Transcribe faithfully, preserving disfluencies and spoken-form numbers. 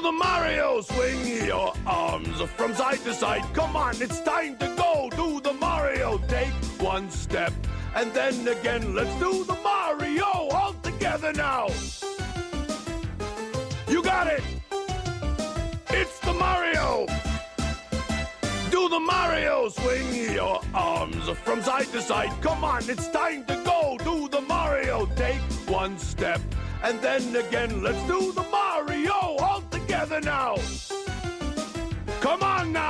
the Mario, swing your arms from side to side. Come on, it's time to go. Do the Mario, take one step and then again. Let's do the Mario all together now. You got it. It's the Mario. Do the Mario, swing your arms from side to side. Come on, it's time to go. Do the Mario, take one step and then again. Let's do the Mario all together now. Come on now.